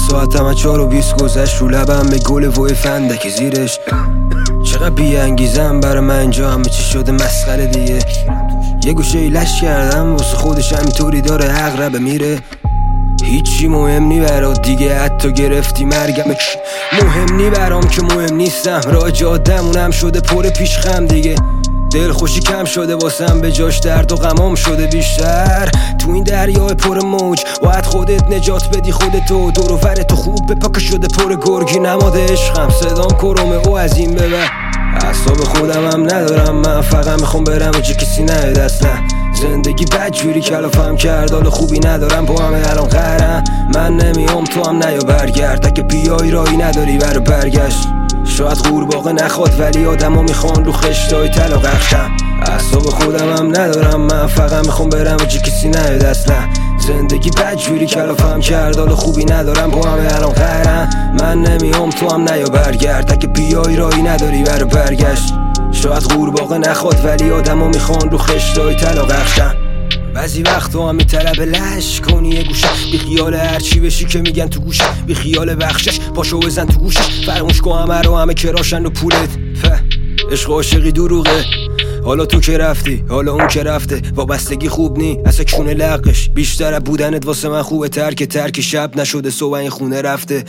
ساعتم از 4:20 گذشت، رو لبم به گل وای فندک زیرش. چقدر بی‌انگیزم برای من اینجا، همه چی شده مسخره دیگه. یه گوشه ایلش کردم واسه خودش، همینطوری داره عقربه میره. هیچی مهم نی برات دیگه، حتی گرفتی مرگم مهم نی برام که مهم نیستم. راه جادمونم شده پر پیش خم دیگه. دل خوشی کم شده واسم، به جاش درد و غمام شده بیشتر. تو این دریای پر موج باید خودت نجات بدی خودتو. دور و برتو خوب به پاک شده پر گرگی نماد عشقم. صدام کرومه او از این به بعد، اعصاب خودم هم ندارم من، فقط میخوام برم و کسی نیاد اصلا. زندگی بدجوری کلافم کرد، حال خوبی ندارم با همه الان قهرم. من نمیام تو هم نیا برگرد، اگه بیای رایی نداری برو برگشت. شاید قورباغه نخواد ولی آدما میخوان رو خشتای طلا قخشم. اعصاب خودم هم ندارم من، فقط میخوام برم و کسی نیاد اصلا. زندگی بدجوری کلافم کرد، حال خوبی ندارم با همه الان قهرم. من نمیام تو هم نیا برگرد، اگه بیای رایی نداری برو برگشت. شاید قورباغه نخواد ولی آدما میخوان رو خشتای طلا قخشم. بعضی وقتا هم میطلبه لش کنی یه گوشه، بی خیال هرچی بشی که میگن تو گوشه، بی خیال بخشش پاشو بزن تو گوشش. فراموش کن همه رو، همه کراشن و پولت. عشق عاشقی دروغه، حالا تو که رفتی حالا اون که رفته. وابستگی خوب نی اصلا کونه لقش، بیشتر از بودنت واسه من خوبه. ترک شب نشده صبح این خونه رفته.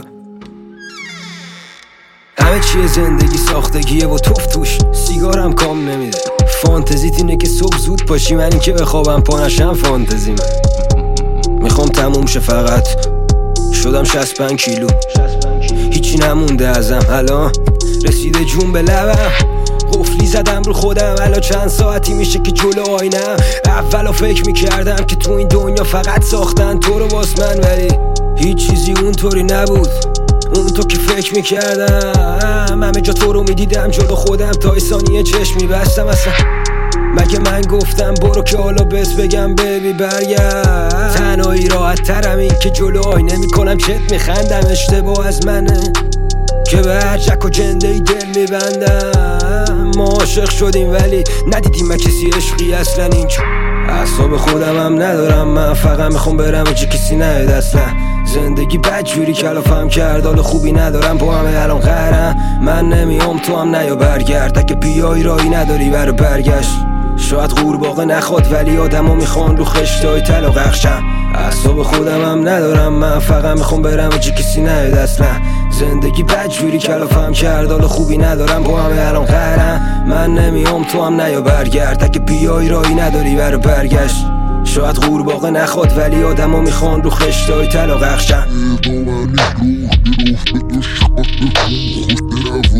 همه چیه زندگی ساختگیه و توف توش، سیگارم کام نمیده. فانتزیت اینه که صبح زود پاشی، من این که بخوابم پانشم فانتزی. من میخوام تموم شه، فقط شدم 65 کیلو، هیچی نمونده ازم. الان رسیده جون به لبم، قفلی زدم رو خودم. الان چند ساعتی میشه که جلو آینم. اولا فکر میکردم که تو این دنیا فقط ساختن تو رو واس من، ولی هیچ چیزی اونطوری نبود. اون تو که فکر میکردم همه جا تو رو میدیدم جلو خودم، تا ثانیه چشم میبستم. اصلا مگه من گفتم برو که حالا بهت بگم بیبی برگرد. تنهایی راحت ترم، این که جلو آینه میکنم چت میخندم. اشتباه از منه که به هر جک و جنده ای دل میبندم. ما عاشق شدیم ولی ندیدیم من کسی عشقی اصلا اینجا. اعصاب خودم هم ندارم من، فقط میخوام برم و کسی نیاد اصلا. زندگی بدجوری کلافم کرد، حال خوبی ندارم با همه الان قهرم. من نمیام تو هم نیا برگرد، اگه بیای رایی نداری برو برگشت. شاید قورباغه نخواد ولی آدما میخوان رو خشتای طلا قخشم. اعصاب خودم هم ندارم من، فقط میخوام برم و کسی نیاد اصلا. زندگی بدجوری کلافم کرد، حال خوبی ندارم با همه الان قهرم. من نمیام تو هم نیا برگرد، اگه بیای رایی نداری برو برگشت. شاید قورباغه نخواد ولی آدما میخوان رو خشتای طلا قخشم.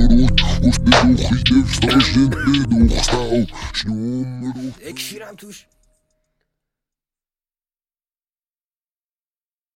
اکشیرم توش.